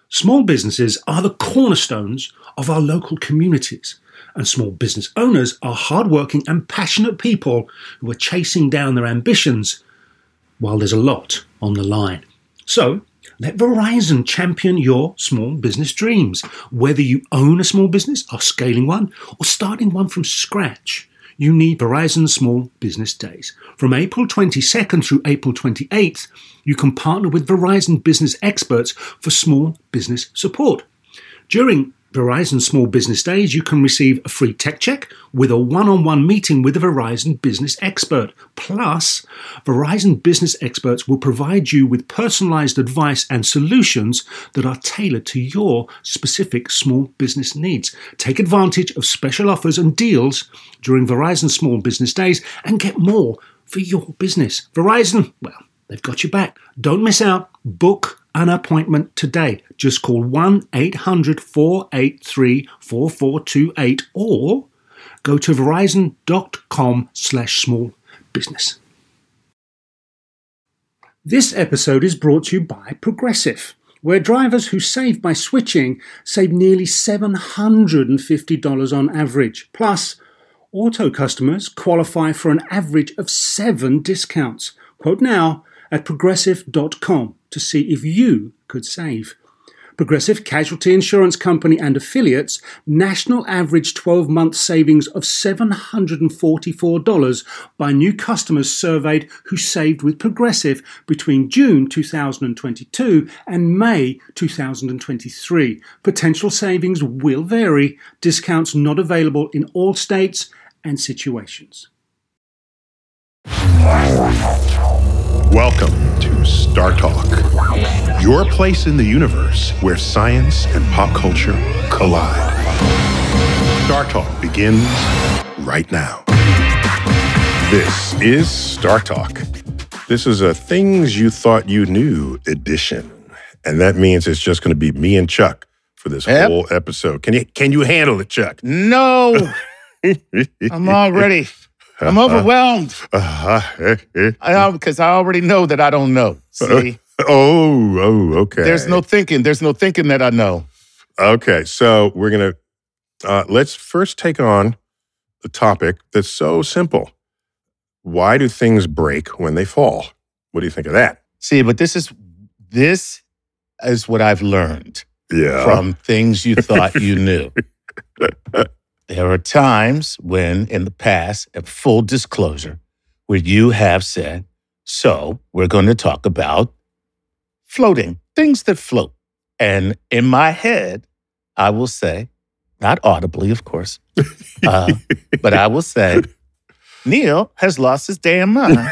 Small businesses are the cornerstones of our local communities, and small business owners are hardworking and passionate people who are chasing down their ambitions while there's a lot on the line. So, let Verizon champion your small business dreams. Whether you own a small business, are scaling one, or starting one from scratch, you need Verizon Small Business Days. From April 22nd through April 28th, you can partner with Verizon business experts for small business support. During Verizon Small Business Days, you can receive a free tech check with a one-on-one meeting with a Verizon business expert. Plus, Verizon business experts will provide you with personalized advice and solutions that are tailored to your specific small business needs. Take advantage of special offers and deals during Verizon Small Business Days and get more for your business. Verizon, well, they've got your back. Don't miss out. Book an appointment today. Just call 1-800-483-4428 or go to verizon.com/smallbusiness. This episode is brought to you by Progressive, where drivers who save by switching save nearly $750 on average. Plus, auto customers qualify for an average of 7 discounts. Quote now at progressive.com to see if you could save. Progressive Casualty Insurance Company and affiliates, national average 12-month savings of $744 by new customers surveyed who saved with Progressive between June 2022 and May 2023. Potential savings will vary. Discounts not available in all states and situations. Welcome to Star Talk, your place in the universe where science and pop culture collide. Star Talk begins right now. This is Star Talk. This is a Things You Thought You Knew edition. And that means it's just going to be me and Chuck for this whole episode. Can you handle it, Chuck? No. I'm already... I'm overwhelmed. Because I already know that I don't know. See? Okay. There's no thinking. There's no thinking that I know. Okay, so we're going to, let's first take on the topic that's so simple. Why do things break when they fall? What do you think of that? See, but this is what I've learned from Things You Thought You Knew. There are times when, in the past, at full disclosure, where you have said, so we're going to talk about floating, things that float. And in my head, I will say, not audibly, of course, but I will say, Neil has lost his damn mind.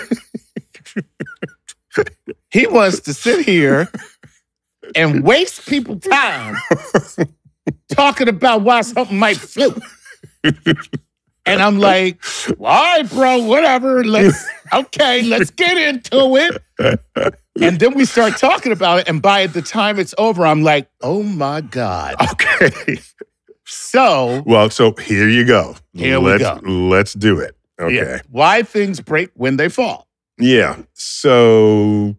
He wants to sit here and waste people's time talking about why something might float. And I'm like, well, all right, bro, whatever. Let's get into it. And then we start talking about it. And by the time it's over, I'm like, oh my God. Okay. So here you go. Let's do it. Okay. Yeah. Why things break when they fall. Yeah. So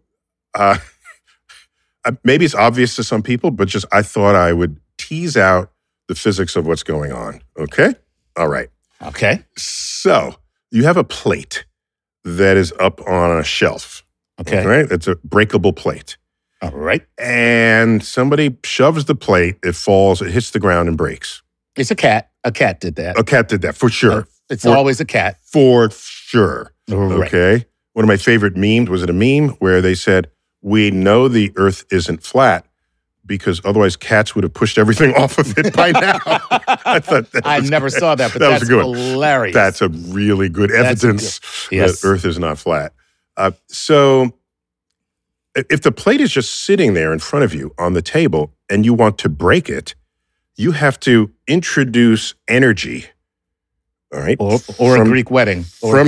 maybe it's obvious to some people, but just I thought I would tease out the physics of what's going on. Okay? All right. Okay. So you have a plate that is up on a shelf. Okay. Right? It's a breakable plate. All right. And somebody shoves the plate, it falls, it hits the ground and breaks. It's a cat. A cat did that. A cat did that, for sure. It's always a cat. For sure. Right. Okay? One of my favorite memes, was it a meme where they said, we know the earth isn't flat, because otherwise cats would have pushed everything off of it by now. I never saw that, but that's hilarious. That's a really good evidence that Earth is not flat. So if the plate is just sitting there in front of you on the table and you want to break it, you have to introduce energy. All right? Or a Greek wedding. Or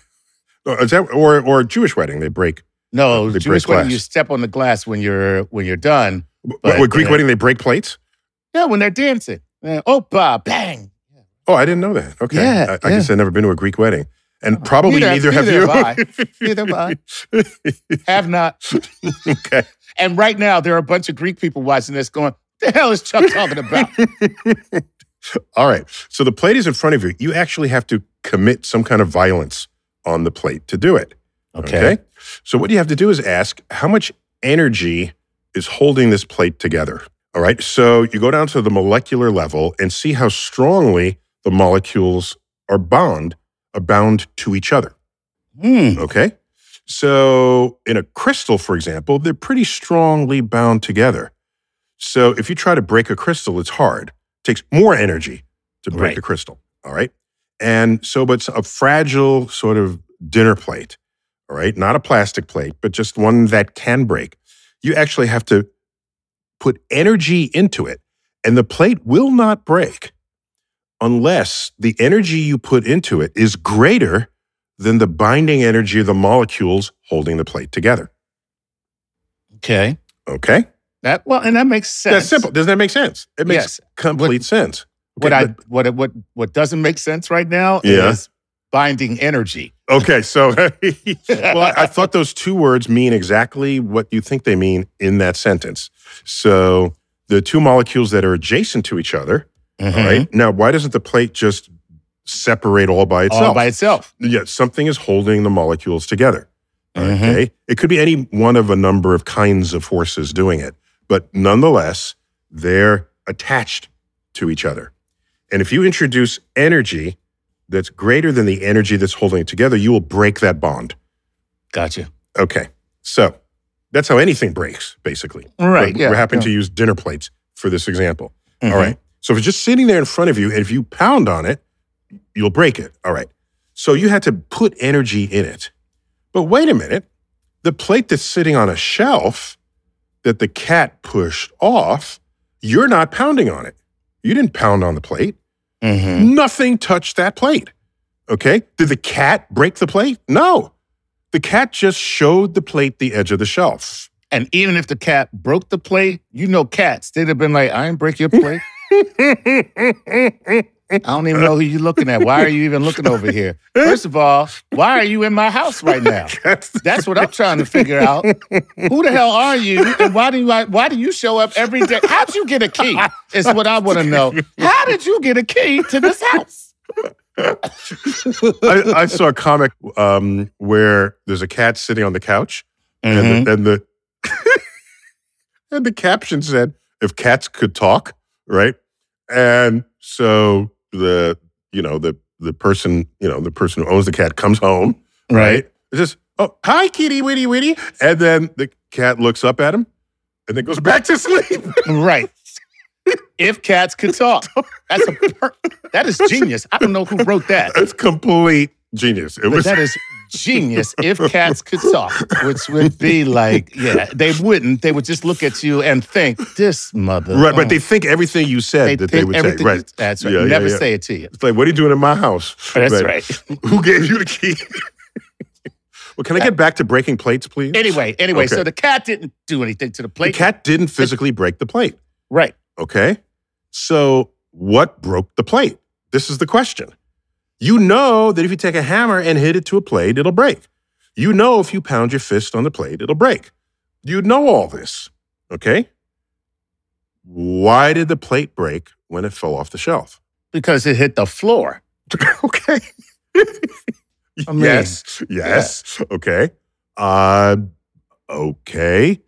a Jewish wedding, they break. No, Jewish wedding, you step on the glass when you're done. But with Greek wedding, they break plates? Yeah, when they're dancing. Opa, bang. Oh, I didn't know that. Okay. Yeah, I guess I've never been to a Greek wedding. And probably neither have you. Neither have I. Have not. Okay. And right now, there are a bunch of Greek people watching this going, "What the hell is Chuck talking about?" All right. So the plate is in front of you. You actually have to commit some kind of violence on the plate to do it. Okay. So what you have to do is ask, how much energy is holding this plate together? All right. So you go down to the molecular level and see how strongly the molecules are bound to each other. Okay. So in a crystal, for example, they're pretty strongly bound together. So if you try to break a crystal, it's hard. It takes more energy to break a crystal. All right. And so, but it's a fragile sort of dinner plate. All right. Not a plastic plate, but just one that can break. You actually have to put energy into it, and the plate will not break unless the energy you put into it is greater than the binding energy of the molecules holding the plate together. Okay. Okay? And that makes sense. That's simple. Doesn't that make sense? It makes complete sense. Okay, what doesn't make sense right now is binding energy. Okay, so well, I thought those two words mean exactly what you think they mean in that sentence. So the two molecules that are adjacent to each other, all right? Now, why doesn't the plate just separate all by itself? All by itself. Yeah, something is holding the molecules together. Okay? It could be any one of a number of kinds of forces doing it, but nonetheless, they're attached to each other. And if you introduce energy that's greater than the energy that's holding it together, you will break that bond. Gotcha. Okay. So that's how anything breaks, basically. Right. We're happy to use dinner plates for this example. All right. So if it's just sitting there in front of you, and if you pound on it, you'll break it. All right. So you had to put energy in it. But wait a minute. The plate that's sitting on a shelf that the cat pushed off, you're not pounding on it. You didn't pound on the plate. Nothing touched that plate. Okay? Did the cat break the plate? No. The cat just showed the plate the edge of the shelf. And even if the cat broke the plate, cats, they'd have been like, "I ain't break your plate." I don't even know who you're looking at. Why are you even looking over here? First of all, why are you in my house right now? That's what I'm trying to figure out. Who the hell are you? And why do you show up every day? How'd you get a key? Is what I want to know. How did you get a key to this house? I saw a comic where there's a cat sitting on the couch, and the and the caption said, "If cats could talk," right? And so the person who owns the cat comes home, right? It says, "Oh, hi, kitty, witty, witty," and then the cat looks up at him, and then goes back to sleep. Right. If cats could talk, that is genius. I don't know who wrote that. It's complete genius. That is genius. If cats could talk, which would be like, they wouldn't. They would just look at you and think, "This mother." Right, but they think everything you said they would say. Right. That's right. Never say it to you. It's like, "What are you doing in my house?" That's right. Who gave you the key? Well, can I get back to breaking plates, please? Anyway, okay. So the cat didn't do anything to the plate. The cat didn't physically break the plate. Right. Okay. So what broke the plate? This is the question. You know that if you take a hammer and hit it to a plate, it'll break. You know if you pound your fist on the plate, it'll break. You know all this. Okay. Why did the plate break when it fell off the shelf? Because it hit the floor. Okay. Yes. Yeah. Okay. Okay.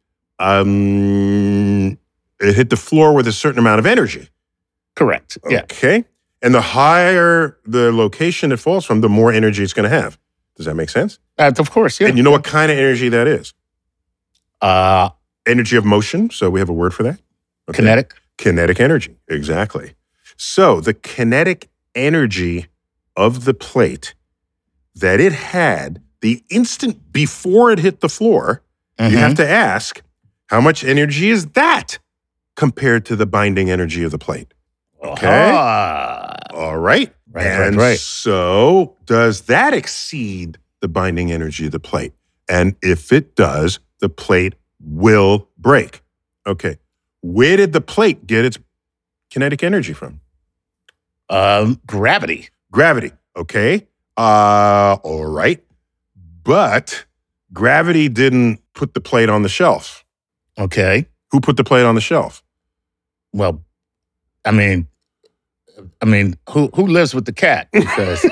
It hit the floor with a certain amount of energy. Correct. Yeah. Okay. And the higher the location it falls from, the more energy it's going to have. Does that make sense? Of course, yeah. And you know what kind of energy that is? Energy of motion. So we have a word for that. Okay. Kinetic. Kinetic energy. Exactly. So the kinetic energy of the plate that it had the instant before it hit the floor, you have to ask, how much energy is that compared to the binding energy of the plate? Okay. All right. Right. So does that exceed the binding energy of the plate? And if it does, the plate will break. Okay. Where did the plate get its kinetic energy from? Gravity. Gravity. Okay. All right. But gravity didn't put the plate on the shelf. Okay. Who put the plate on the shelf? Well, I mean, who lives with the cat? Because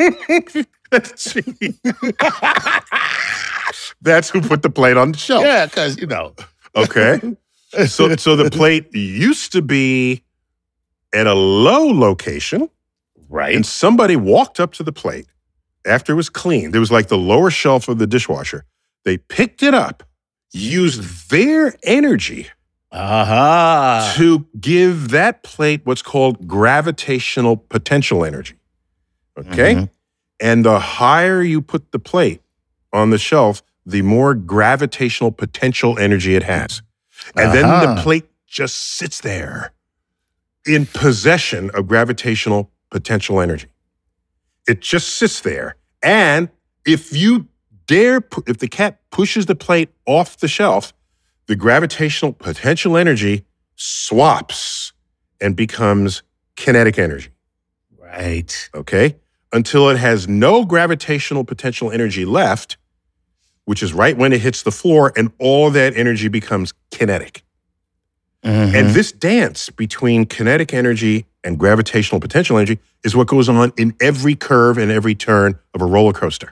that's who put the plate on the shelf. Yeah, because Okay. So the plate used to be at a low location, right? And somebody walked up to the plate after it was cleaned. It was like the lower shelf of the dishwasher. They picked it up, used their energy to give that plate what's called gravitational potential energy. Okay? Mm-hmm. And the higher you put the plate on the shelf, the more gravitational potential energy it has. And then the plate just sits there in possession of gravitational potential energy. It just sits there. And if you if the cat pushes the plate off the shelf, the gravitational potential energy swaps and becomes kinetic energy. Right. Okay? Until it has no gravitational potential energy left, which is right when it hits the floor, and all that energy becomes kinetic. Mm-hmm. And this dance between kinetic energy and gravitational potential energy is what goes on in every curve and every turn of a roller coaster.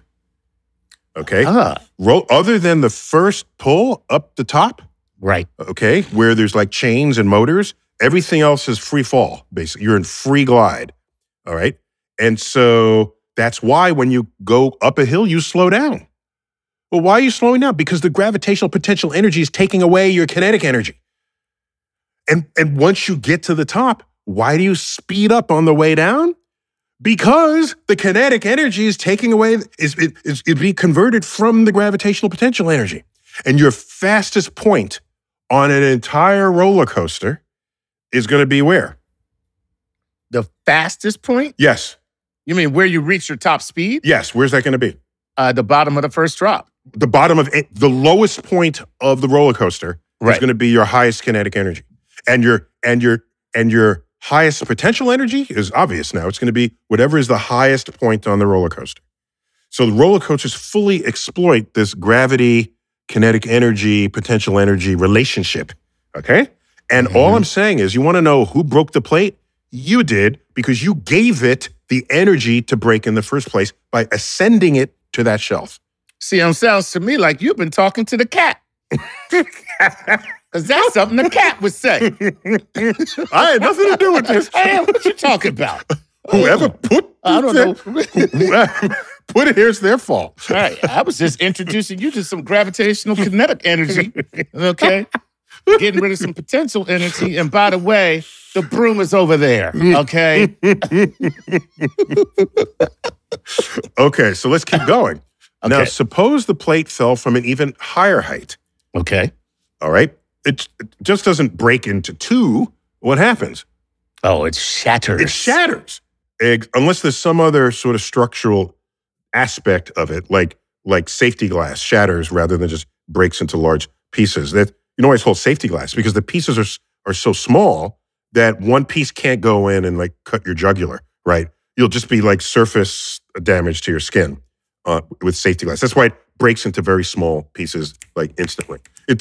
Okay? Other than the first pull up the top, right? Okay, where there's like chains and motors, everything else is free fall, basically. You're in free glide, all right? And so that's why when you go up a hill, you slow down. Well, why are you slowing down? Because the gravitational potential energy is taking away your kinetic energy. And once you get to the top, why do you speed up on the way down? Because the kinetic energy is taking away, is being converted from the gravitational potential energy. And your fastest point on an entire roller coaster is going to be where? The fastest point? Yes. You mean where you reach your top speed? Yes. Where's that going to be? The bottom of the first drop. The bottom of it, the lowest point of the roller coaster is going to be your highest kinetic energy. And your highest potential energy is obvious now. It's going to be whatever is the highest point on the roller coaster. So the roller coasters fully exploit this gravity, kinetic energy, potential energy relationship. Okay? And all I'm saying is, you want to know who broke the plate? You did, because you gave it the energy to break in the first place by ascending it to that shelf. See, it sounds to me like you've been talking to the cat. Because that's something the cat would say. I had nothing to do with this. Hey, what you talking about? Whoever put I don't know. put it here's their fault. All right, I was just introducing you to some gravitational kinetic energy, okay? Getting rid of some potential energy. And by the way, the broom is over there, okay? Okay, so let's keep going. Okay. Now, suppose the plate fell from an even higher height. Okay. All right? It just doesn't break into two. What happens? Oh, it shatters. It shatters. Unless there's some other sort of structural aspect of it, like safety glass shatters rather than just breaks into large pieces. That you know why it's called safety glass? Because the pieces are so small that one piece can't go in and like cut your jugular, right? You'll just be like surface damage to your skin with safety glass. That's why it breaks into very small pieces like instantly.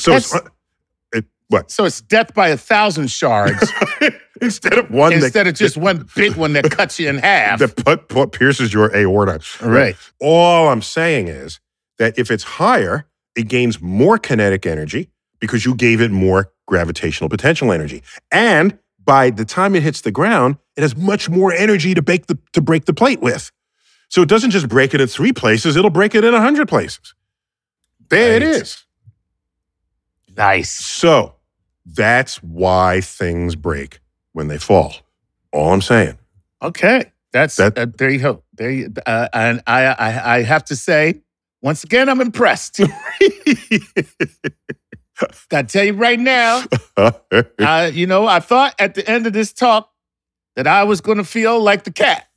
What? So it's death by 1,000 shards instead of one. Instead of just one big one that cuts you in half. That pierces your aorta. Right. All I'm saying is that if it's higher, it gains more kinetic energy because you gave it more gravitational potential energy. And by the time it hits the ground, it has much more energy to break the plate with. So it doesn't just break it in 3 places, it'll break it in 100 places. There it is. Nice. So that's why things break when they fall. All I'm saying. Okay. There you go. And I have to say, once again, I'm impressed. Gotta tell you right now, I thought at the end of this talk that I was going to feel like the cat.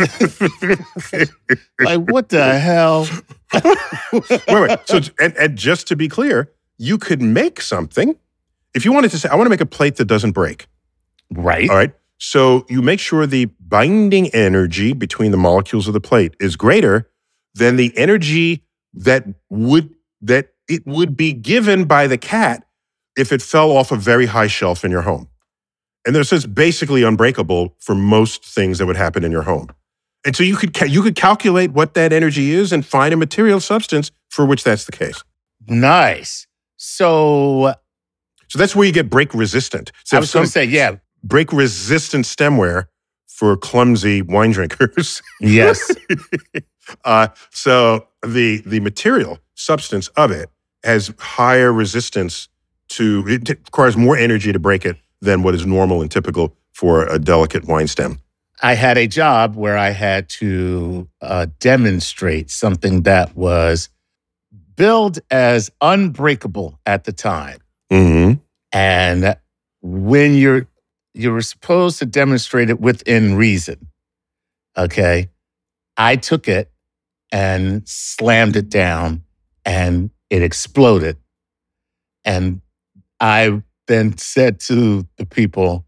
Like, what the hell? Wait. So, and just to be clear, you could make something. If you wanted to say, I want to make a plate that doesn't break. Right. All right. So you make sure the binding energy between the molecules of the plate is greater than the energy that it would be given by the cat if it fell off a very high shelf in your home. And this is basically unbreakable for most things that would happen in your home. And so you could calculate what that energy is and find a material substance for which that's the case. Nice. So that's where you get break resistant. So I was going to say, yeah. Break resistant stemware for clumsy wine drinkers. Yes. So the material substance of it has higher resistance it requires more energy to break it than what is normal and typical for a delicate wine stem. I had a job where I had to demonstrate something that was billed as unbreakable at the time. Mm-hmm. And when you were supposed to demonstrate it within reason, okay, I took it and slammed it down and it exploded. And I then said to the people,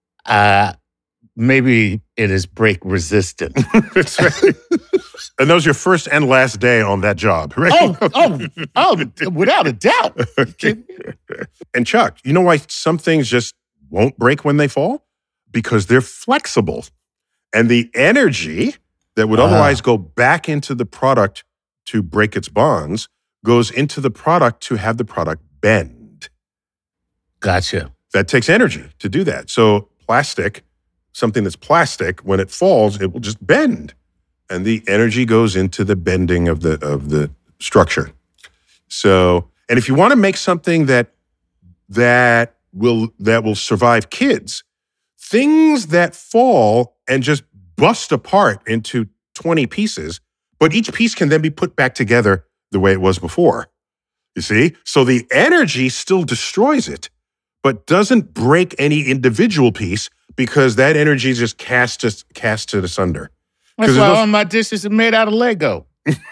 maybe it is break resistant. That's right. And that was your first and last day on that job, right? Oh, without a doubt. And Chuck, you know why some things just won't break when they fall? Because they're flexible. And the energy that would otherwise go back into the product to break its bonds goes into the product to have the product bend. Gotcha. That takes energy to do that. So plastic, something that's plastic, when it falls, it will just bend. And the energy goes into the bending of the structure. So, and if you want to make something that will survive kids, things that fall and just bust apart into 20 pieces, but each piece can then be put back together the way it was before. You see? So the energy still destroys it, but doesn't break any individual piece because that energy is just cast it asunder. That's why all my dishes are made out of Lego.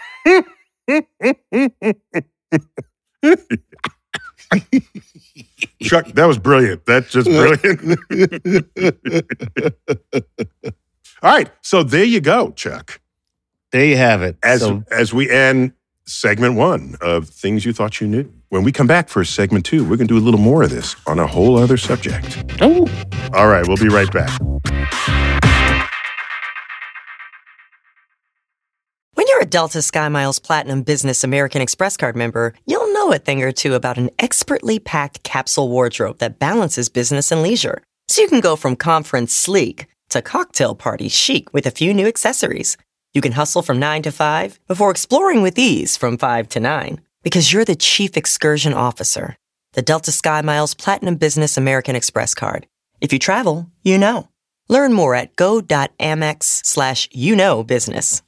Chuck, that was brilliant. That's just brilliant. All right, so there you go, Chuck. There you have it. As we end segment 1 of Things You Thought You Knew. When we come back for segment 2, we're going to do a little more of this on a whole other subject. Oh. All right, we'll be right back. When you're a Delta SkyMiles Platinum Business American Express card member, you'll know a thing or two about an expertly packed capsule wardrobe that balances business and leisure. So you can go from conference sleek to cocktail party chic with a few new accessories. You can hustle from 9 to 5 before exploring with ease from 5 to 9. Because you're the Chief Excursion Officer. The Delta SkyMiles Platinum Business American Express card. If you travel, you know. Learn more at go.amex/business.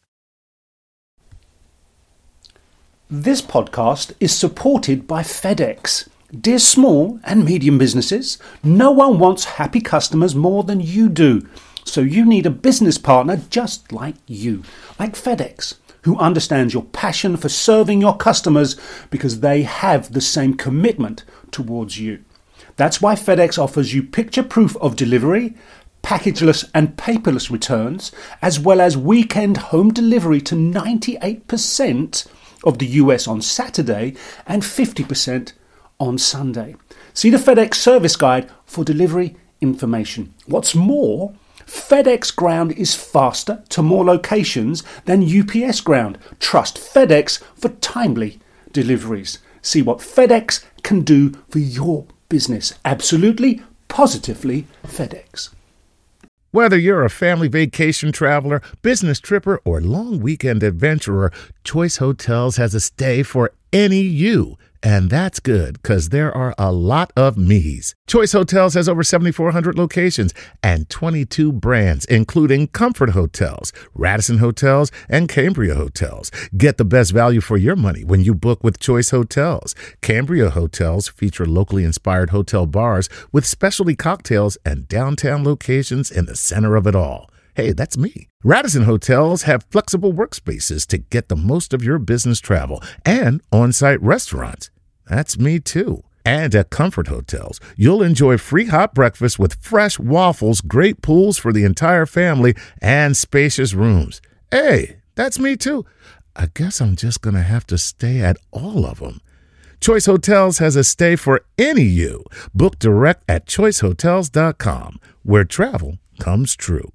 This podcast is supported by FedEx. Dear small and medium businesses, no one wants happy customers more than you do. So you need a business partner just like you, like FedEx, who understands your passion for serving your customers because they have the same commitment towards you. That's why FedEx offers you picture proof of delivery, packageless and paperless returns, as well as weekend home delivery to 98% of the US on Saturday and 50% on Sunday. See the FedEx service guide for delivery information. What's more, FedEx Ground is faster to more locations than UPS Ground. Trust FedEx for timely deliveries. See what FedEx can do for your business. Absolutely, positively FedEx. Whether you're a family vacation traveler, business tripper, or long weekend adventurer, Choice Hotels has a stay for any you. And that's good, because there are a lot of me's. Choice Hotels has over 7,400 locations and 22 brands, including Comfort Hotels, Radisson Hotels, and Cambria Hotels. Get the best value for your money when you book with Choice Hotels. Cambria Hotels feature locally inspired hotel bars with specialty cocktails and downtown locations in the center of it all. Hey, that's me. Radisson Hotels have flexible workspaces to get the most of your business travel and on-site restaurants. That's me too. And at Comfort Hotels, you'll enjoy free hot breakfast with fresh waffles, great pools for the entire family, and spacious rooms. Hey, that's me too. I guess I'm just going to have to stay at all of them. Choice Hotels has a stay for any you. Book direct at choicehotels.com, where travel comes true.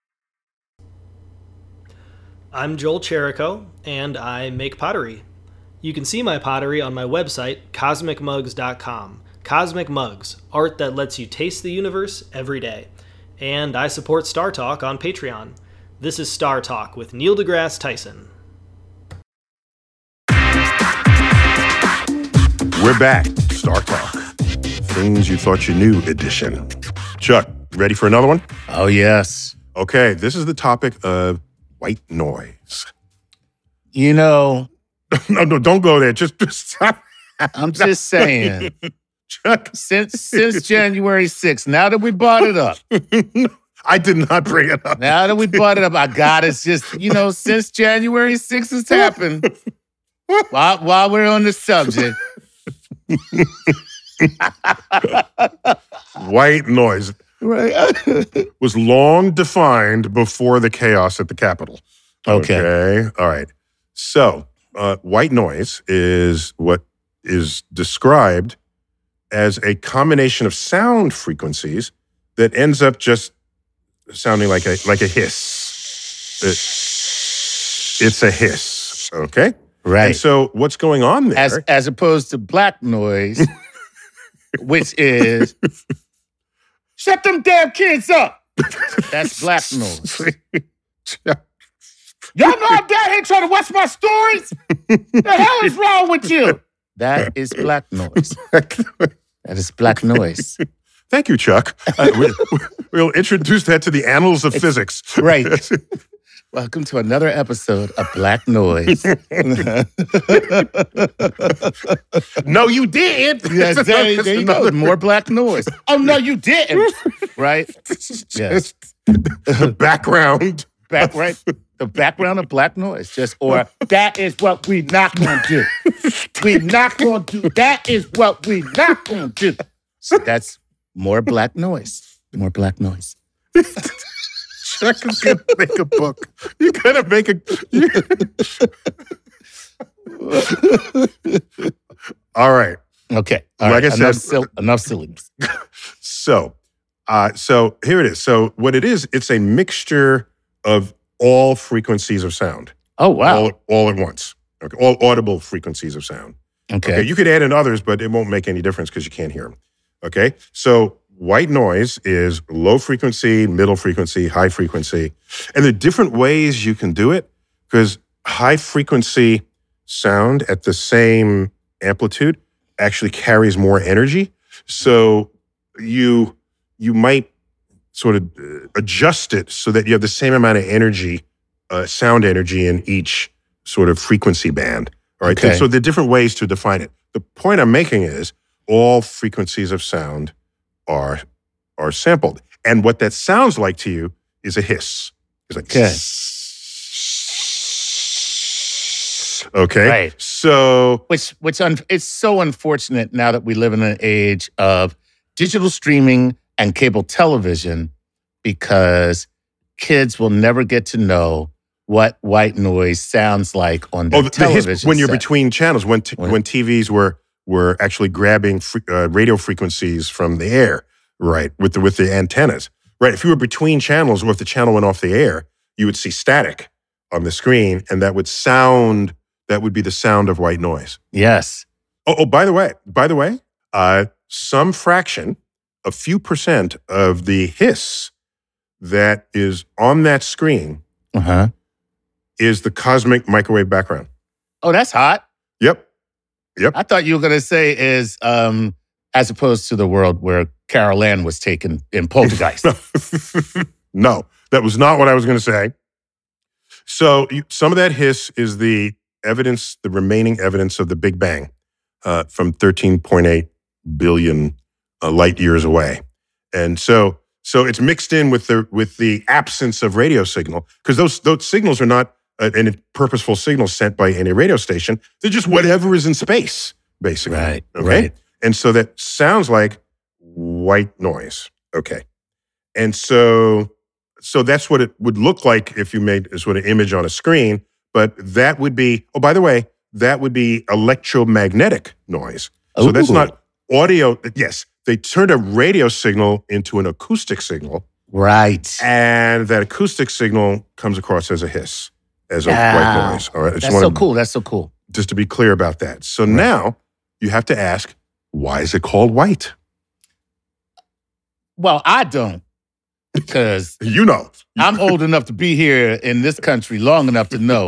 I'm Joel Cherico, and I make pottery. You can see my pottery on my website, cosmicmugs.com. Cosmic Mugs, art that lets you taste the universe every day. And I support Star Talk on Patreon. This is Star Talk with Neil deGrasse Tyson. We're back. Star Talk. Things you thought you knew edition. Chuck, ready for another one? Oh, yes. Okay, this is the topic of white noise. You know, No, don't go there. Just stop. I'm just saying, Chuck. since January 6th, now that we brought it up, I did not bring it up. I got it. Just, since January 6th has happened, while we're on the subject. White noise was long defined before the chaos at the Capitol. Okay. All right. So, white noise is what is described as a combination of sound frequencies that ends up just sounding like a hiss. It's a hiss. Okay. Right. And so, what's going on there? As opposed to black noise, which is shut them damn kids up. That's black noise. Y'all know I'm down here trying to watch my stories? The hell is wrong with you? That is black noise. That is black noise. Thank you, Chuck. We'll introduce that to the annals of physics. Right. Welcome to another episode of Black Noise. No, you didn't. Yes, there you go. More black noise. Oh, no, you didn't. Right? Yes. The background. Right? The background of black noise. Or that is what we not going to do. We not going to do. That is what we not going to do. So that's more black noise. More black noise. Chuck is going to make a book. You got to make All right. Okay. Like I said, enough silliness. So here it is. So what it is, it's a mixture of all frequencies of sound. Oh, wow. All at once. Okay. All audible frequencies of sound. Okay. You could add in others, but it won't make any difference because you can't hear them. Okay. So white noise is low frequency, middle frequency, high frequency. And there are different ways you can do it because high frequency sound at the same amplitude actually carries more energy. So you might sort of adjust it so that you have the same amount of energy, sound energy in each sort of frequency band. All right. Okay. And so there are different ways to define it. The point I'm making is all frequencies of sound are sampled. And what that sounds like to you is a hiss. It's like, okay. Right. So, it's so unfortunate now that we live in an age of digital streaming and cable television because kids will never get to know what white noise sounds like on their television hiss, when you're set. Between channels, when TVs were actually grabbing radio frequencies from the air, right, with the antennas. Right, if you were between channels or if the channel went off the air, you would see static on the screen, and that would be the sound of white noise. Yes. Oh, by the way, some fraction, a few percent of the hiss that is on that screen is the cosmic microwave background. Oh, that's hot. Yep. I thought you were going to say is as opposed to the world where Carol Ann was taken in Poltergeist. No, that was not what I was going to say. So some of that hiss is the remaining evidence of the Big Bang from 13.8 billion light years away. And so it's mixed in with the absence of radio signal, because those signals are not any purposeful signals sent by any radio station. They're just whatever is in space, basically. Right. Okay. Right. And so that sounds like white noise. Okay. And so that's what it would look like if you made a sort of image on a screen. But that would be, oh, by the way, that would be electromagnetic noise. So that's not audio. Yes, they turned a radio signal into an acoustic signal. Right. And that acoustic signal comes across as a hiss, as a white noise. All right. That's so cool. That's so cool. Just to be clear about that. So now you have to ask, why is it called white? Well, I don't. Because you know, I'm old enough to be here in this country long enough to know.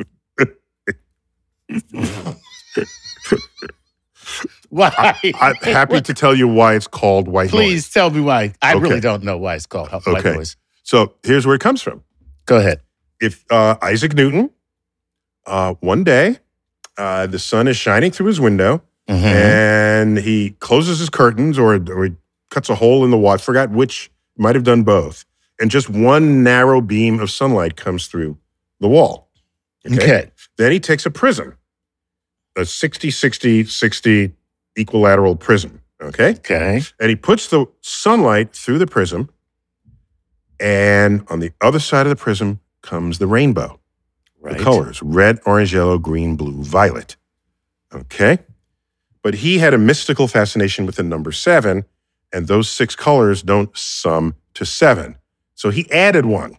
Why? I'm happy to tell you why it's called white noise. Please tell me why. I really don't know why it's called white noise. So here's where it comes from. Go ahead. If Isaac Newton, one day, the sun is shining through his window, and he closes his curtains or he cuts a hole in the wall. I forgot which. Might have done both. And just one narrow beam of sunlight comes through the wall. Okay. Then he takes a prism, a 60-60-60 equilateral prism. Okay. And he puts the sunlight through the prism, and on the other side of the prism comes the rainbow. Right. The colors, red, orange, yellow, green, blue, violet. Okay. But he had a mystical fascination with the number 7, and those 6 colors don't sum to 7. So he added one.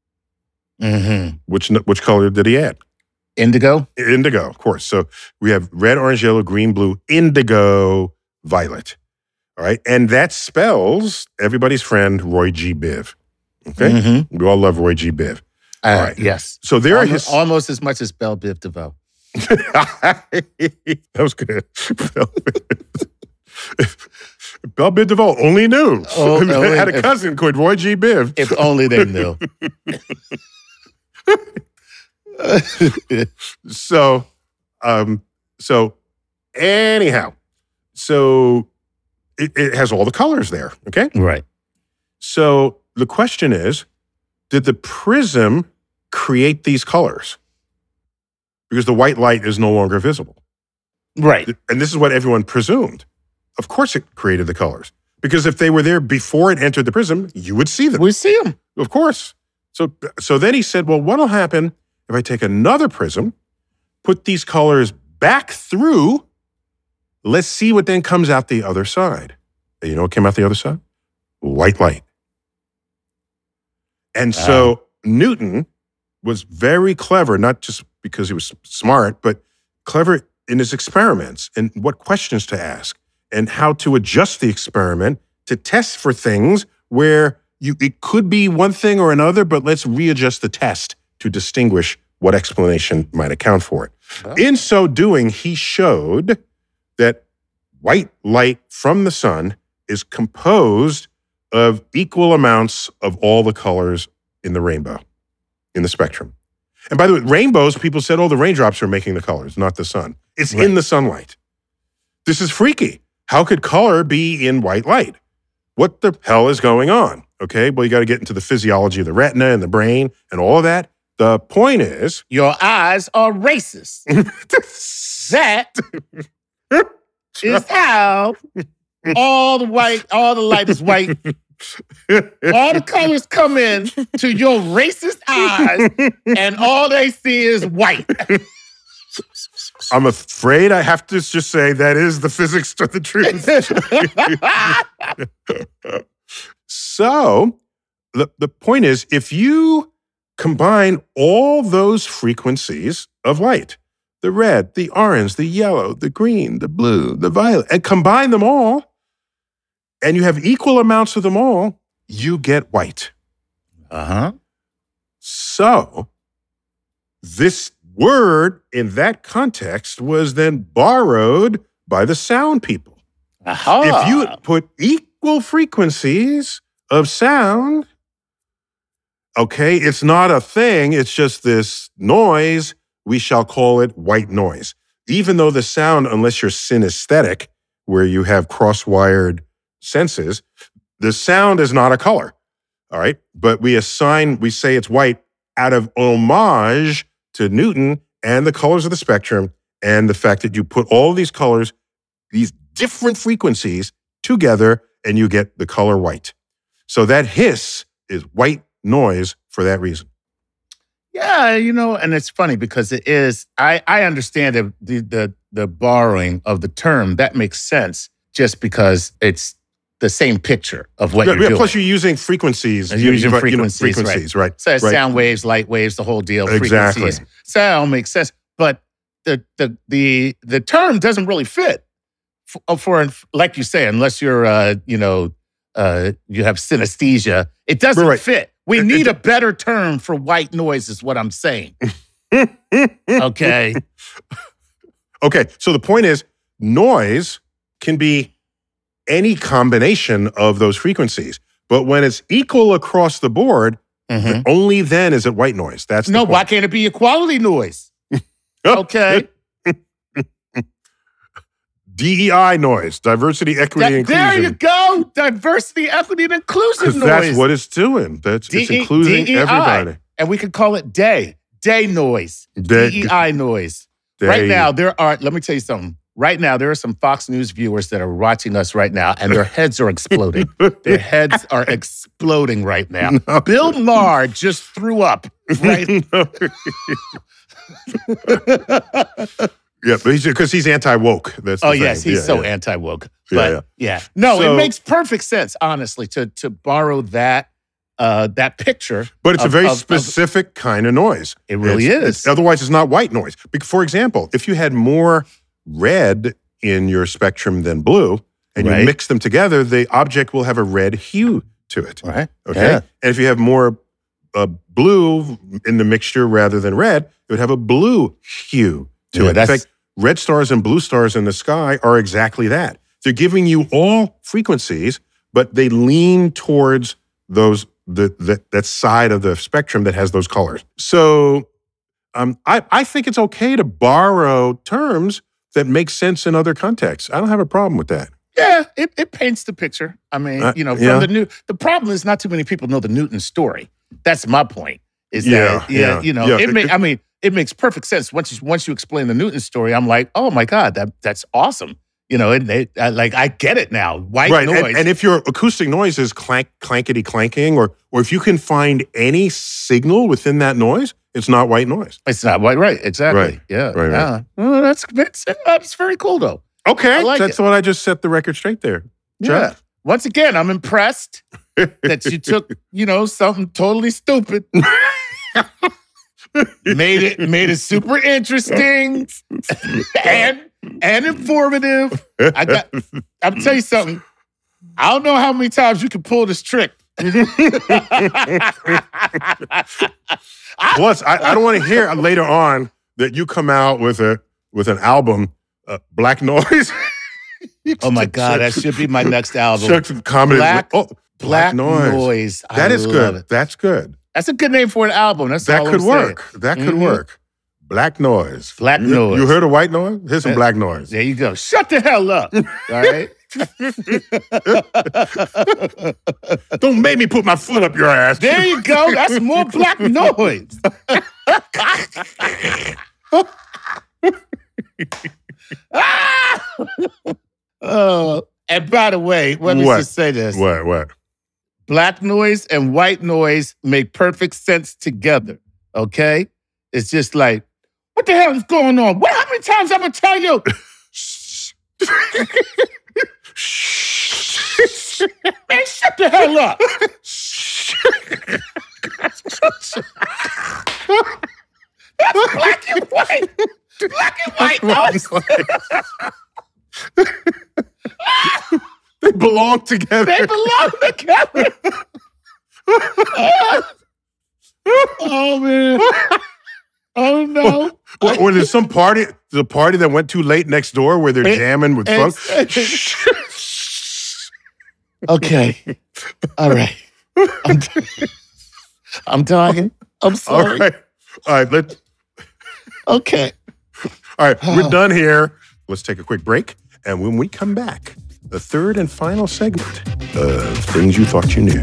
Which color did he add? Indigo? Indigo, of course. So we have red, orange, yellow, green, blue, indigo, violet. All right. And that spells everybody's friend, Roy G. Biv. Okay. We all love Roy G. Biv. All right. Yes. So there are almost as much as Belle Biv DeVoe. That was good. Belle Biv DeVoe only knew. Had a cousin called Roy G. Biv. If only they knew. So anyhow, so it has all the colors there. Okay. Right. So the question is, did the prism create these colors? Because the white light is no longer visible. Right. And this is what everyone presumed. Of course it created the colors. Because if they were there before it entered the prism, you would see them. We'd see them. Of course. So then he said, well, what'll happen if I take another prism, put these colors back through, let's see what then comes out the other side. And you know what came out the other side? White light. And so Newton was very clever, not just because he was smart, but clever in his experiments and what questions to ask and how to adjust the experiment to test for things where it could be one thing or another, but let's readjust the test to distinguish what explanation might account for it. Oh. In so doing, he showed that white light from the sun is composed of equal amounts of all the colors in the rainbow, in the spectrum. And by the way, rainbows, people said, the raindrops are making the colors, not the sun. It's in the sunlight. This is freaky. How could color be in white light? What the hell is going on? Okay, well, you got to get into the physiology of the retina and the brain and all of that. The point is... Your eyes are racist. That is how all the light is white. All the colors come in to your racist eyes, and all they see is white. I'm afraid I have to just say that is the physics of the truth. So, the point is, if you combine all those frequencies of light, the red, the orange, the yellow, the green, the blue, the violet, and combine them all, and you have equal amounts of them all, you get white. So, this word in that context was then borrowed by the sound people. If you put equal frequencies of sound, okay, it's not a thing, it's just this noise, we shall call it white noise. Even though the sound, unless you're synesthetic, where you have cross-wired senses, the sound is not a color, all right? But we say it's white out of homage to Newton and the colors of the spectrum and the fact that you put all these colors, these different frequencies together, and you get the color white. So that hiss is white noise for that reason. Yeah, and it's funny because it is. I understand the borrowing of the term. That makes sense just because it's the same picture of what you're doing. Plus, you're using frequencies. You're using frequencies, right? So it's sound waves, light waves, the whole deal. Exactly. Frequencies. Sound makes sense, but the term doesn't really fit for like you say, unless you're you have synesthesia. It doesn't fit. We need a better term for white noise, is what I'm saying. Okay. Okay. So the point is, noise can be any combination of those frequencies, but when it's equal across the board, only then is it white noise. That's the point. Why can't it be equality noise? Okay. DEI noise, diversity, equity, inclusion. There you go. Diversity, equity, and inclusive noise. That's what it's doing. It's including DEI. everybody. And we could call it day noise, DEI noise. Day. Right now, let me tell you something. Right now, there are some Fox News viewers that are watching us right now, and their heads are exploding. Their heads are exploding right now. No. Bill Maher just threw up, right? Yeah, because he's anti-woke. That's the thing. Yes, he's anti-woke. But no, it makes perfect sense, honestly, to borrow that picture. But it's a very specific kind of noise. It really is. Otherwise, it's not white noise. For example, if you had more red in your spectrum than blue, and you mix them together, the object will have a red hue to it. Right. Okay. Yeah. And if you have more blue in the mixture rather than red, it would have a blue hue to it. In fact, red stars and blue stars in the sky are exactly that. They're giving you all frequencies, but they lean towards that side of the spectrum that has those colors. So I think it's okay to borrow terms that make sense in other contexts. I don't have a problem with that. Yeah, it paints the picture. I mean, the problem is not too many people know the Newton story. That's my point. It makes perfect sense. Once you explain the Newton story, I'm like, oh my God, that's awesome. I get it now. White noise. And if your acoustic noise is clankety clanking, or if you can find any signal within that noise, it's not white noise. It's not white, right? Exactly. Right. Yeah. Right. Well, that's very cool though. Okay, that's what I just set the record straight there. Yeah. Once again, I'm impressed that you took, something totally stupid, made it super interesting and informative. I'll tell you something. I don't know how many times you can pull this trick. Plus, I don't want to hear later on that you come out with an album, Black Noise. Oh my God, that should be my next album. Black Noise. That is good. That's good. That's a good name for an album. That could work. That could work. Black Noise. Black Noise. You heard of white noise? Here's some black noise. There you go. Shut the hell up. All right? Don't make me put my foot up your ass. There you go. That's more black noise. And by the way, let me just say this. What? Black noise and white noise make perfect sense together, okay? It's just like, what the hell is going on? How many times I'm going to tell you? Man, shut the hell up. That's black and white. Black and white noise. They belong together. Oh, man. Oh, no. Or there's some party, the party that went too late next door where they're jamming with funk. Okay. All right. I'm talking. I'm sorry. All right. Okay. All right. We're done here. Let's take a quick break. And when we come back, the third and final segment of Things You Thought You Knew.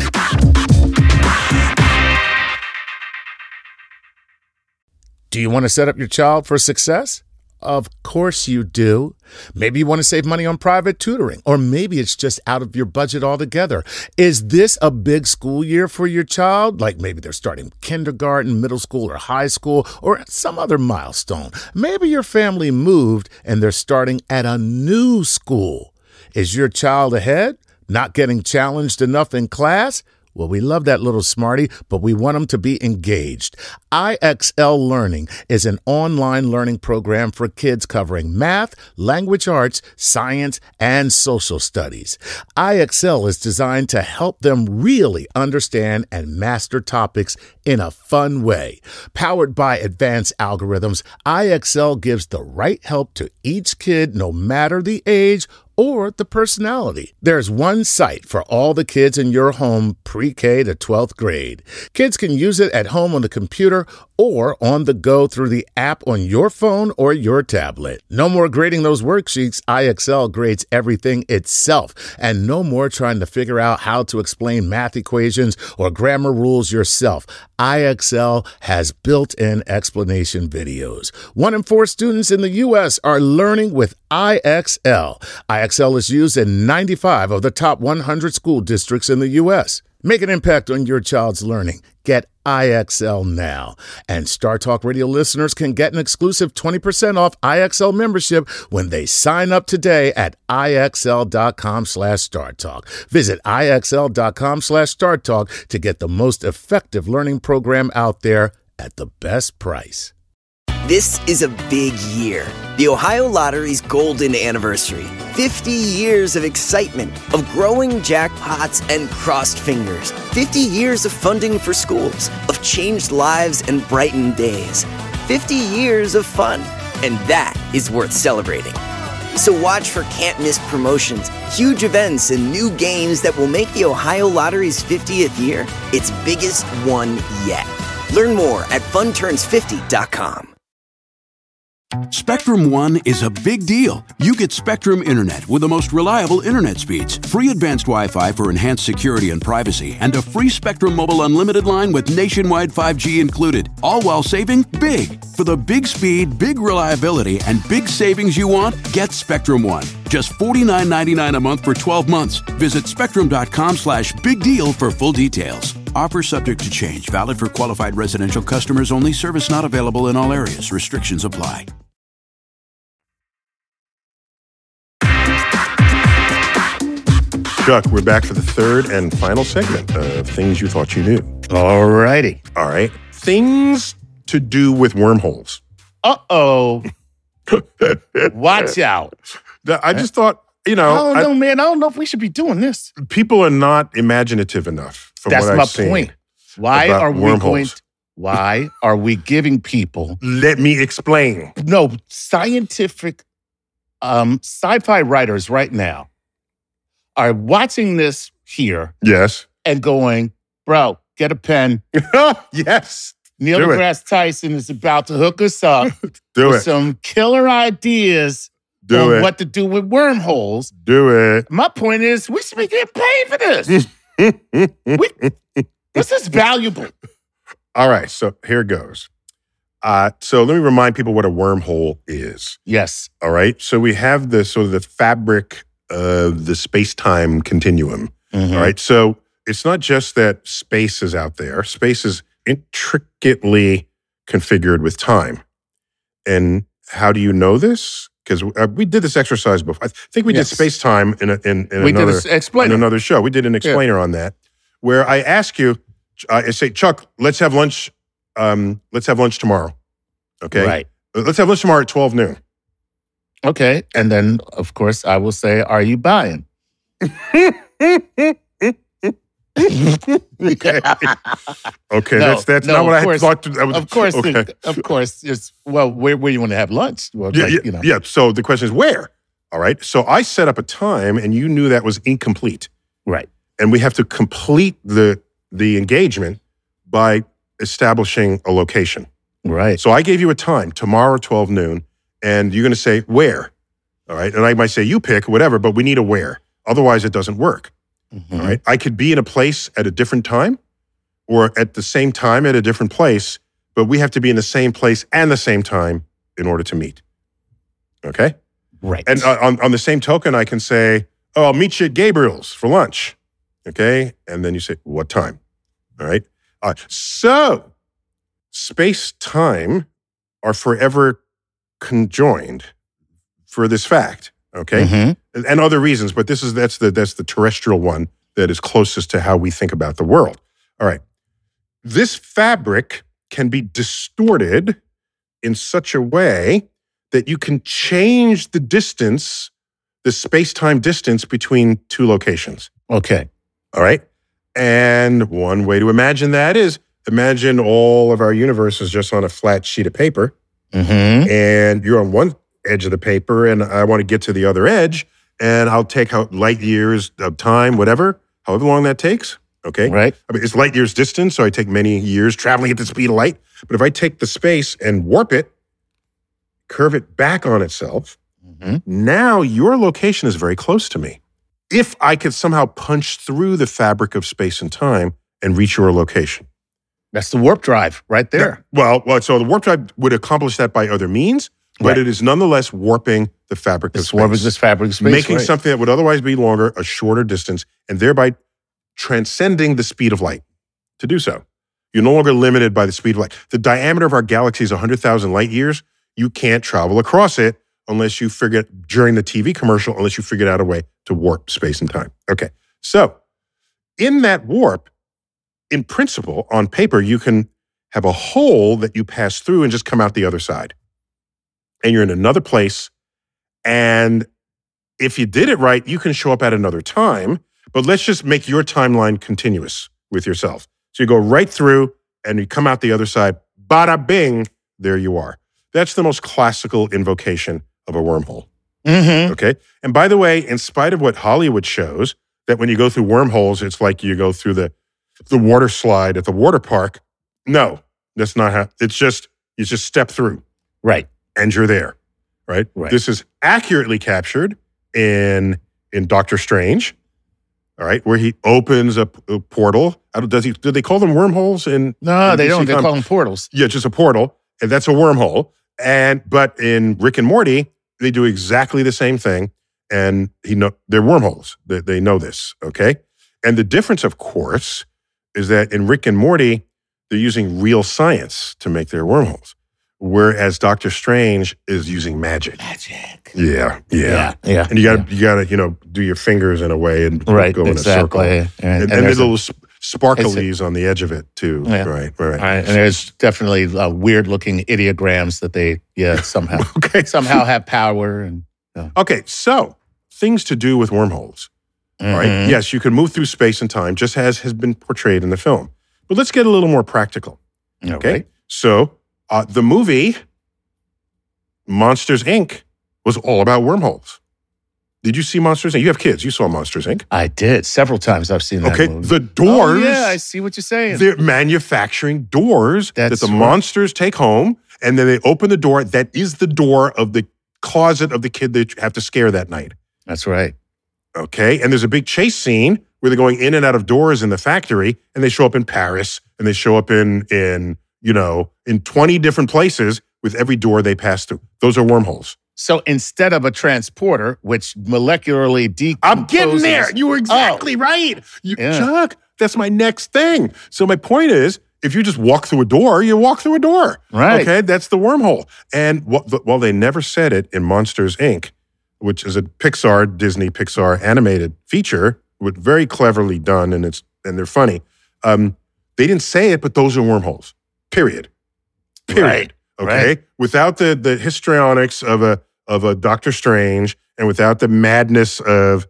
Do you want to set up your child for success? Of course you do. Maybe you want to save money on private tutoring, or maybe it's just out of your budget altogether. Is this a big school year for your child? Like maybe they're starting kindergarten, middle school, or high school, or some other milestone. Maybe your family moved and they're starting at a new school. Is your child ahead? Not getting challenged enough in class? Well, we love that little smarty, but we want them to be engaged. IXL Learning is an online learning program for kids covering math, language arts, science, and social studies. IXL is designed to help them really understand and master topics in a fun way. Powered by advanced algorithms, IXL gives the right help to each kid no matter the age or the personality. There's one site for all the kids in your home pre-K to 12th grade. Kids can use it at home on the computer or on the go through the app on your phone or your tablet. No more grading those worksheets. IXL grades everything itself. And no more trying to figure out how to explain math equations or grammar rules yourself. IXL has built-in explanation videos. 1 in 4 students in the U.S. are learning with IXL. IXL is used in 95 of the top 100 school districts in the U.S. Make an impact on your child's learning. Get IXL now. And Star Talk Radio listeners can get an exclusive 20% off IXL membership when they sign up today at IXL.com/StarTalk. Visit IXL.com/StarTalk to get the most effective learning program out there at the best price. This is a big year. The Ohio Lottery's golden anniversary. 50 years of excitement, of growing jackpots and crossed fingers. 50 years of funding for schools, of changed lives and brightened days. 50 years of fun, and that is worth celebrating. So watch for can't-miss promotions, huge events, and new games that will make the Ohio Lottery's 50th year its biggest one yet. Learn more at funturns50.com. Spectrum One is a big deal. You get Spectrum Internet with the most reliable internet speeds, free advanced Wi-Fi for enhanced security and privacy, and a free Spectrum Mobile Unlimited line with nationwide 5G included, all while saving big. For the big speed, big reliability, and big savings you want, get Spectrum One. Just $49.99 a month for 12 months. Visit spectrum.com/big deal for full details. Offer subject to change. Valid for qualified residential customers only. Service not available in all areas. Restrictions apply. Chuck, we're back for the third and final segment of Things You Thought You Knew. All righty. All right. Things to do with wormholes. Uh-oh. Watch out. I just thought, I don't know, man. I don't know if we should be doing this. People are not imaginative enough from That's what my I've seen. point. Why are we giving people... Let me explain. No, scientific sci-fi writers right now are watching this here. Yes. And going, bro, get a pen. Yes. Neil deGrasse Tyson is about to hook us up with some killer ideas on what to do with wormholes. Do it. My point is, we should be getting paid for this. This is valuable. All right, so here goes. So let me remind people what a wormhole is. Yes. All right, so we have the sort of the fabric of the space-time continuum. Mm-hmm. All right, so it's not just that space is out there. Space is intricately configured with time. And how do you know this? Because we did this exercise before. I think we did space-time in another show. We did an explainer on that, where I ask you, I say, Chuck, let's have lunch. Let's have lunch tomorrow. Okay. Right. Let's have lunch tomorrow at 12 noon. Okay. And then, of course, I will say, are you buying? Okay. That's not what I thought. Of course. It's, well, where do you want to have lunch? Well, yeah. So the question is where? All right. So I set up a time, and you knew that was incomplete. Right. And we have to complete the engagement by establishing a location. Right. So I gave you a time, tomorrow, 12 noon, and you're going to say where. All right. And I might say you pick, whatever, but we need a where. Otherwise, it doesn't work. Mm-hmm. All right. I could be in a place at a different time or at the same time at a different place, but we have to be in the same place and the same time in order to meet. Okay? Right. And on the same token, I can say, oh, I'll meet you at Gabriel's for lunch. Okay? And then you say, what time? All right? So space-time are forever conjoined for this fact. Okay? Mm-hmm. And other reasons, but that's the terrestrial one that is closest to how we think about the world. All right. This fabric can be distorted in such a way that you can change the distance, the space-time distance between two locations. Okay. All right? And one way to imagine that is imagine all of our universe is just on a flat sheet of paper, and you're on one edge of the paper, and I want to get to the other edge, and I'll take out light years of time, however long that takes. Okay? Right. I mean, it's light years distance, so I take many years traveling at the speed of light. But if I take the space and warp it, curve it back on itself, now your location is very close to me. If I could somehow punch through the fabric of space and time and reach your location. That's the warp drive right there. Yeah. Well, so the warp drive would accomplish that by other means, but it is nonetheless warping the fabric of space. Warping this fabric of space, making something that would otherwise be longer a shorter distance, and thereby transcending the speed of light to do so. You're no longer limited by the speed of light. The diameter of our galaxy is 100,000 light years. You can't travel across it unless you figure during the TV commercial, unless you figured out a way to warp space and time. Okay. So in that warp, in principle, on paper, you can have a hole that you pass through and just come out the other side. And you're in another place. And if you did it right, you can show up at another time. But let's just make your timeline continuous with yourself. So you go right through and you come out the other side. Bada bing, there you are. That's the most classical invocation of a wormhole. Okay? And by the way, in spite of what Hollywood shows, that when you go through wormholes, it's like you go through the water slide at the water park. No, that's not how. It's just, you just step through. Right. And you're there. Right? This is accurately captured in Doctor Strange. All right, where he opens a portal. Do they call them wormholes? No, they don't. They call them portals. Yeah, just a portal, and that's a wormhole. But in Rick and Morty, they do exactly the same thing, and they're wormholes. They know this, okay? And the difference, of course, is that in Rick and Morty, they're using real science to make their wormholes, whereas Doctor Strange is using magic. Yeah. And you gotta, do your fingers in a way and go in a circle. And there's little sparklies on the edge of it too. Yeah. Right. And there's definitely weird looking ideograms that they somehow have power. Okay, so things to do with wormholes. All right. Yes, you can move through space and time, just as has been portrayed in the film. But let's get a little more practical. Okay. Right. So the movie Monsters, Inc. was all about wormholes. Did you see Monsters, Inc.? You have kids. You saw Monsters, Inc.? I did. Several times I've seen that movie. Okay, the doors. Oh, yeah, I see what you're saying. They're manufacturing doors that the monsters take home, and then they open the door. That is the door of the closet of the kid they have to scare that night. That's right. Okay, and there's a big chase scene where they're going in and out of doors in the factory, and they show up in Paris, and they show up in 20 different places with every door they pass through. Those are wormholes. So instead of a transporter, which molecularly decomposes... I'm getting there. You were exactly right. Chuck, that's my next thing. So my point is, if you just walk through a door, you walk through a door. Right. Okay, that's the wormhole. And while they never said it in Monsters, Inc., which is a Disney Pixar animated feature, very cleverly done, and they're funny. They didn't say it, but those are wormholes. Period. Right. Okay. Right. Without the histrionics of a Doctor Strange and without the madness of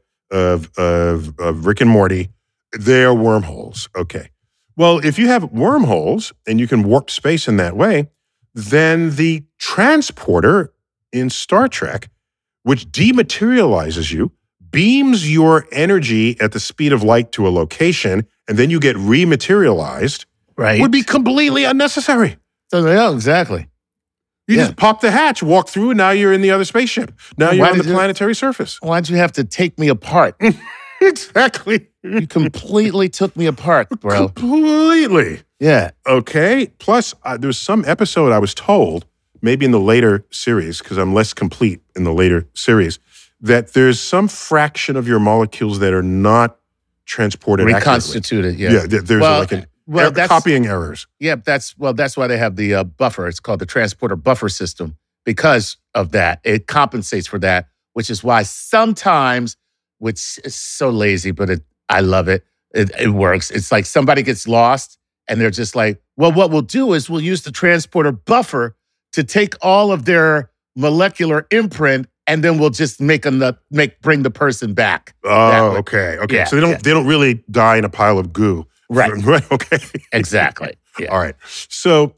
Rick and Morty, they're wormholes. Okay. Well, if you have wormholes and you can warp space in that way, then the transporter in Star Trek, which dematerializes you, beams your energy at the speed of light to a location, and then you get rematerialized, would be completely unnecessary. So, yeah, exactly. You just pop the hatch, walk through, and now you're in the other spaceship. Now you're on the planetary surface. Why'd you have to take me apart? Exactly. You completely took me apart, bro. Completely. Yeah. Okay. Plus, there was some episode I was told maybe in the later series, because I'm less complete in the later series, that there's some fraction of your molecules that are not transported reconstituted. accurately. Yeah, there's copying errors. Yeah, that's why they have the buffer. It's called the transporter buffer system. Because of that, it compensates for that, which is why sometimes, which is so lazy, but I love it. It works. It's like somebody gets lost and they're just like, well, what we'll do is we'll use the transporter buffer to take all of their molecular imprint, and then we'll just bring the person back. Oh, okay. Yeah, so they don't really die in a pile of goo. Right. Right. Okay. Exactly. Yeah. All right. So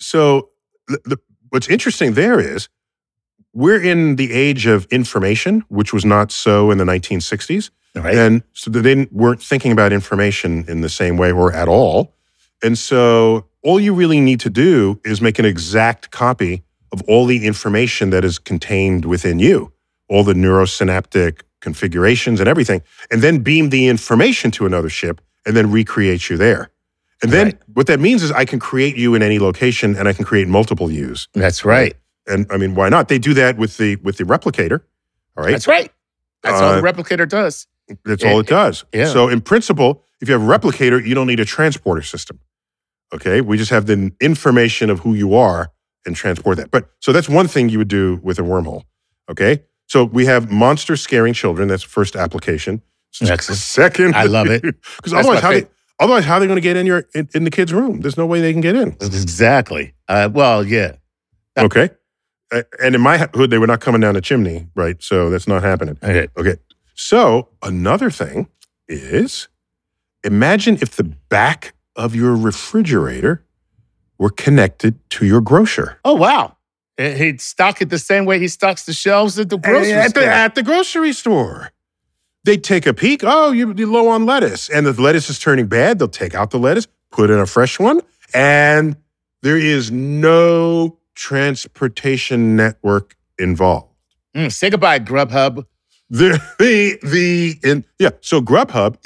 what's interesting there is we're in the age of information, which was not so in the 1960s. Right. And so they weren't thinking about information in the same way or at all. And so all you really need to do is make an exact copy of all the information that is contained within you, all the neurosynaptic configurations and everything, and then beam the information to another ship and then recreate you there. And then what that means is I can create you in any location and I can create multiple yous. That's right. And I mean, why not? They do that with the replicator. All right. That's right. That's all the replicator does. That's all it does. Yeah. So in principle, if you have a replicator, you don't need a transporter system. Okay. We just have the information of who you are and transport that. But so that's one thing you would do with a wormhole. Okay. So we have monsters scaring children. That's the first application. Second. I love it. Because otherwise, how are they going to get in the kid's room? There's no way they can get in. Exactly. Well, yeah. Okay. And in my hood, they were not coming down the chimney, right? So that's not happening. Okay. So another thing is, imagine if the back of your refrigerator were connected to your grocer. Oh, wow. He'd stock it the same way he stocks the shelves at the grocery store. At the grocery store. They'd take a peek. Oh, you're low on lettuce. And the lettuce is turning bad. They'll take out the lettuce, put in a fresh one, and there is no transportation network involved. Say goodbye, Grubhub. So Grubhub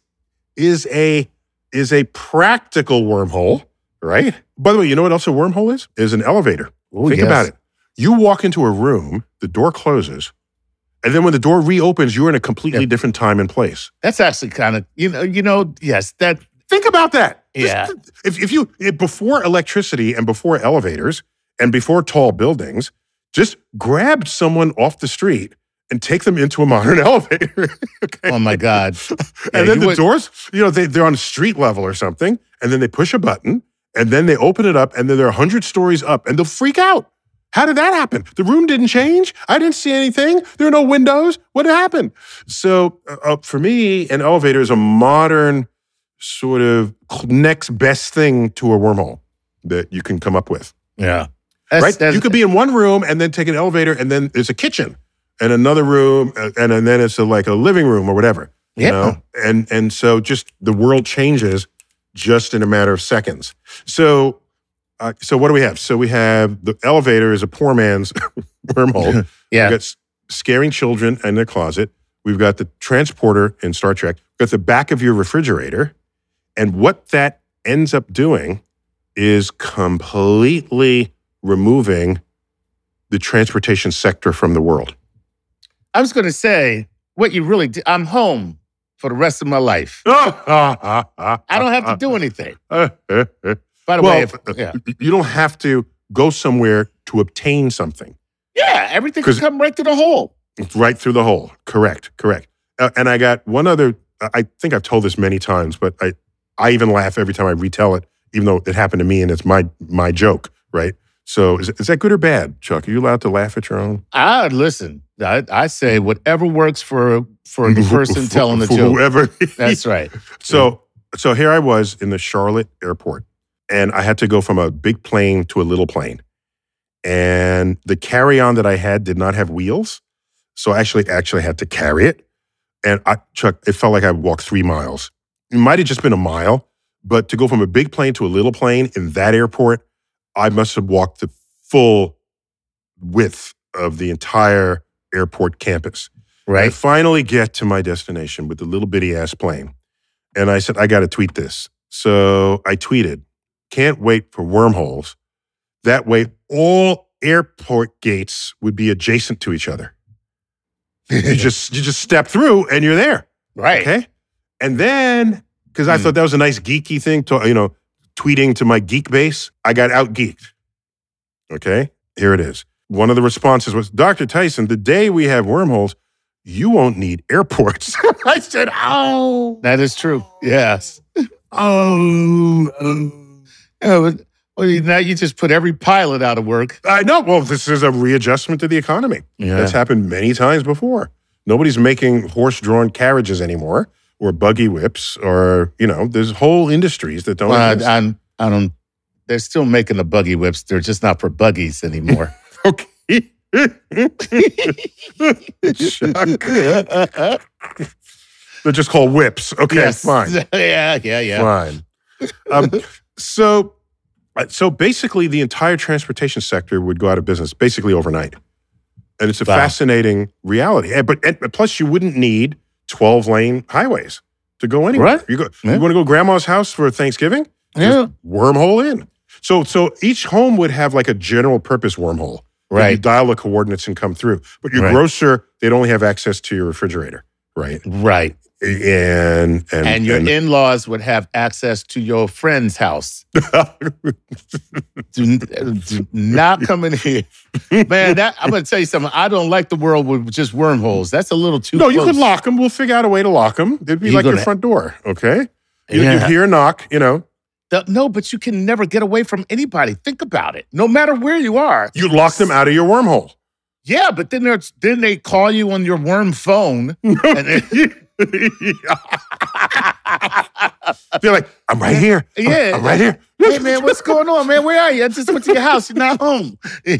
is a practical wormhole, right? By the way, you know what else a wormhole is? Is an elevator. Think about it. You walk into a room, the door closes, and then when the door reopens, you're in a completely different time and place. That's actually kind of, yes. Think about that. Yeah. If before electricity and before elevators and before tall buildings, just grab someone off the street and take them into a modern elevator. Okay? Oh my God. And then the doors, they're on street level or something, and then they push a button, and then they open it up, and then they're 100 stories up, and they'll freak out. How did that happen? The room didn't change. I didn't see anything. There are no windows. What happened? So for me, an elevator is a modern sort of next best thing to a wormhole that you can come up with. Yeah. Right? You could be in one room and then take an elevator, and then there's a kitchen and another room, and then it's like a living room or whatever. You know? And so just the world changes just in a matter of seconds. So what do we have? So we have the elevator is a poor man's wormhole. Yeah. We've got scaring children in their closet. We've got the transporter in Star Trek. We've got the back of your refrigerator. And what that ends up doing is completely removing the transportation sector from the world. I was going to say, what you really do, I'm home for the rest of my life. I don't have to do anything. By the way, you don't have to go somewhere to obtain something. Yeah, everything can come right through the hole. Right through the hole. Correct. And I got one other, I think I've told this many times, but I even laugh every time I retell it, even though it happened to me and it's my joke, right? So is that good or bad, Chuck? Are you allowed to laugh at your own? Listen, I say whatever works for the person telling the joke. Whoever. That's right. So here I was in the Charlotte airport, and I had to go from a big plane to a little plane. And the carry-on that I had did not have wheels. So I actually had to carry it. And Chuck, it felt like I walked 3 miles. It might have just been a mile, but to go from a big plane to a little plane in that airport, I must have walked the full width of the entire airport campus. Right. I finally get to my destination with the little bitty ass plane. And I said, I got to tweet this. So I tweeted, can't wait for wormholes. That way, all airport gates would be adjacent to each other. You just step through and you're there. Right. Okay. And then, because I thought that was a nice geeky thing to, tweeting to my geek base, I got out geeked. Okay. Here it is. One of the responses was, Dr. Tyson, the day we have wormholes, you won't need airports. I said, oh. That is true. Yes. Oh. Well, now you just put every pilot out of work. I know. Well, this is a readjustment to the economy. Yeah. That's happened many times before. Nobody's making horse-drawn carriages anymore, or buggy whips, or there's whole industries that don't. I don't. They're still making the buggy whips. They're just not for buggies anymore. Okay. They're just called whips. Okay, yes. Fine. Yeah. Fine. So basically, the entire transportation sector would go out of business basically overnight. And it's a fascinating reality. But plus, you wouldn't need 12-lane highways to go anywhere. Right. You want to go to grandma's house for Thanksgiving? Yeah. Just wormhole in. So each home would have like a general purpose wormhole. Right. You dial the coordinates and come through. But your grocer, they'd only have access to your refrigerator. Right. Right. And your in-laws would have access to your friend's house. do not come in here. Man, I'm going to tell you something. I don't like the world with just wormholes. That's a little too close. No, you could lock them. We'll figure out a way to lock them. It'd be like your front door, okay? You hear a knock, No, but you can never get away from anybody. Think about it. No matter where you are. You lock them out of your wormhole. Yeah, but then they call you on your worm phone. They're like, I'm right here. Yeah. I'm right here. Hey, man, what's going on, man? Where are you? I just went to your house. You're not home.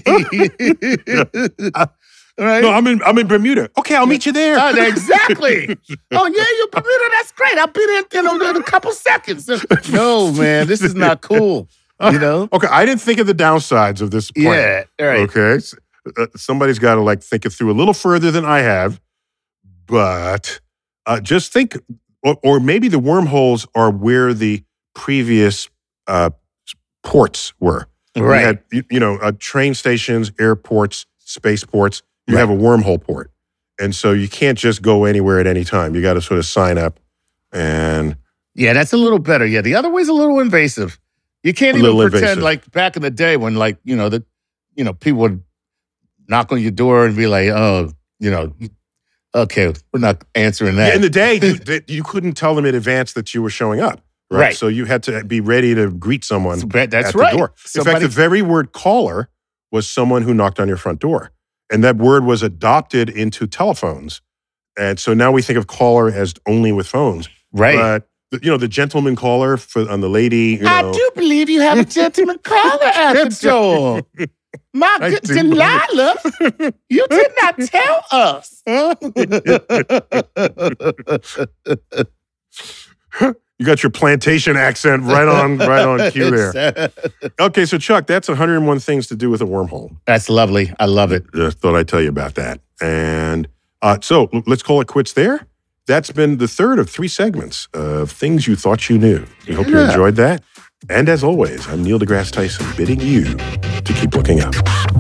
Right? No, I'm in Bermuda. Okay, I'll meet you there. Exactly. Oh, yeah, you're Bermuda. That's great. I'll be there in a couple seconds. No, man, this is not cool. Okay, I didn't think of the downsides of this plan. Yeah, right. Okay, somebody's got to think it through a little further than I have. But just think, or maybe the wormholes are where the previous ports were. Right. We had, train stations, airports, spaceports. You have a wormhole port. And so you can't just go anywhere at any time. You got to sort of sign up and... Yeah, that's a little better. Yeah, the other way's a little invasive. You can't even pretend like back in the day when people would knock on your door and be like, oh, okay, we're not answering that. Yeah, in the day, you couldn't tell them in advance that you were showing up. Right. So you had to be ready to greet someone at the door. In fact, the very word caller was someone who knocked on your front door. And that word was adopted into telephones. And so now we think of caller as only with phones. Right. But, the gentleman caller on the lady. I do believe you have a gentleman caller at the door. My good Delilah, you did not tell us. You got your plantation accent right on cue there. Okay, so Chuck, that's 101 things to do with a wormhole. That's lovely. I love it. Just thought I'd tell you about that. And so let's call it quits there. That's been the third of 3 segments of Things You Thought You Knew. We hope you enjoyed that. And as always, I'm Neil deGrasse Tyson, bidding you to keep looking up.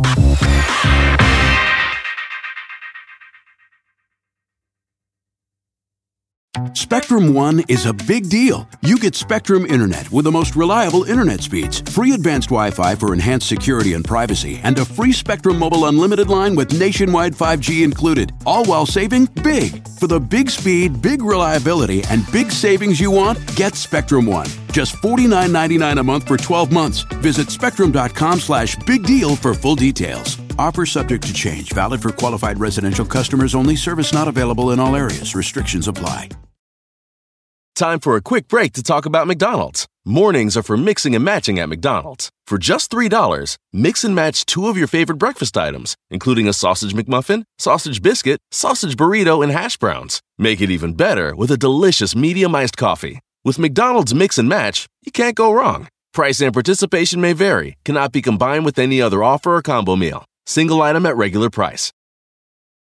Spectrum One is a big deal. You get Spectrum Internet with the most reliable internet speeds, free advanced Wi-Fi for enhanced security and privacy, and a free Spectrum Mobile Unlimited line with nationwide 5G included, all while saving big. For the big speed, big reliability, and big savings you want, get Spectrum One. Just $49.99 a month for 12 months. Visit spectrum.com/big deal for full details. Offer subject to change. Valid for qualified residential customers only. Service not available in all areas. Restrictions apply. Time for a quick break to talk about McDonald's. Mornings are for mixing and matching at McDonald's. For just $3, mix and match 2 of your favorite breakfast items, including a sausage McMuffin, sausage biscuit, sausage burrito, and hash browns. Make it even better with a delicious medium iced coffee. With McDonald's Mix and Match, you can't go wrong. Price and participation may vary. Cannot be combined with any other offer or combo meal. Single item at regular price.